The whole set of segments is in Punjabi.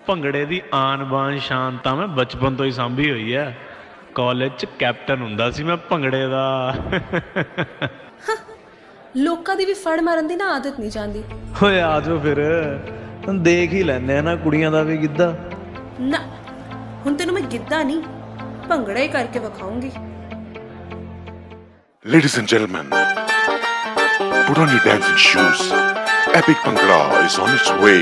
ਭੰਗੜੇ ਦੀ ਆਨ ਬਾਨ ਸ਼ਾਨ ਤਾਂ ਮੈਂ ਬਚਪਨ ਤੋਂ ਹੀ ਸਾਂਭੀ ਹੋਈ ਆ। ਕਾਲਜ 'ਚ ਕੈਪਟਨ ਹੁੰਦਾ ਸੀ ਮੈਂ ਭੰਗੜੇ ਦਾ। ਲੋਕਾਂ ਦੀ ਵੀ ਫੜ ਮਾਰਨ ਦੀ ਨਾ ਆਦਤ ਨਹੀਂ ਜਾਂਦੀ। ਓਏ ਆ ਜਾਓ ਫਿਰ, ਦੇਖ ਹੀ ਲੈਂਦੇ ਆ ਨਾ ਕੁੜੀਆਂ ਦਾ ਵੀ ਗਿੱਧਾ। ਨਾ ਹੁਣ ਤੈਨੂੰ ਮੈਂ ਗਿੱਧਾ ਨਹੀਂ ਭੰਗੜਾ ਹੀ ਕਰਕੇ ਵਿਖਾਉਂਗੀ। Ladies and gentlemen, put on your dancing shoes. Epic Bhangra is on its way.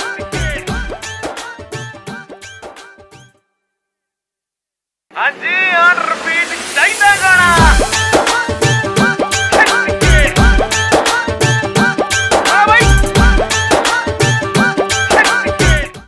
ਹਾਂਜੀ